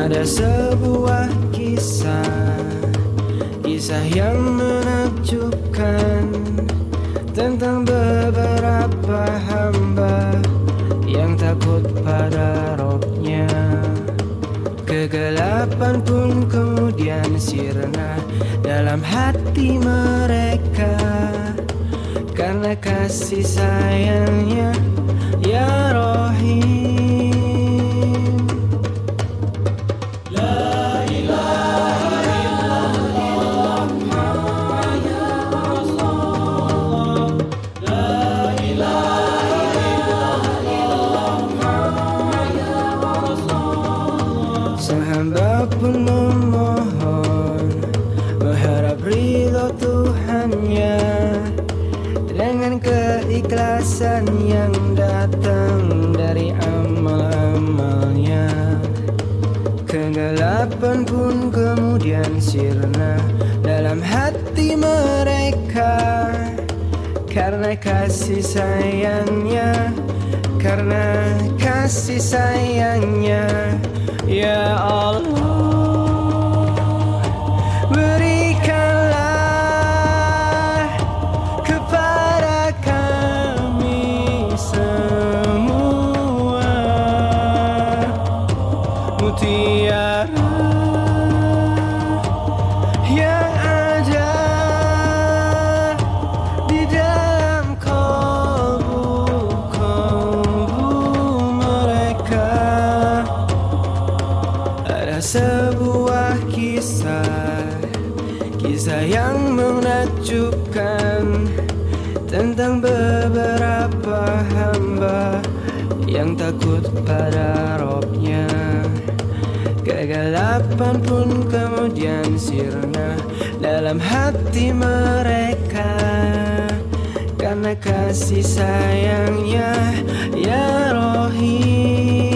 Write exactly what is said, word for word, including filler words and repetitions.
Ada sebuah kisah, kisah yang menakjubkan tentang beberapa hamba yang takut pada Robnya. Kegelapan pun kemudian sirna dalam hati mereka karena kasih sayangnya ya Rohim. La ilaha illallah Muhammad Rasulullah. La ilaha illallah Muhammad Rasulullah. Sang hamba pun memohon berharap ridho Tuhannya dengan keikhlasan yang datang dari amal-amalnya. Kegelapan pun kemudian sirna dalam hati mereka karena kasih sayangnya, karena kasih sayangnya ya Allah. Berikanlah kepada kami semua mutiara yang ada di dalam kolbu-kolbu mereka. Ada sebuah kisah, kisah yang menakjubkan tentang beberapa hamba yang takut pada Robnya. Kegelapan pun kemudian sirna dalam hati mereka karena kasih sayangnya ya Rohim.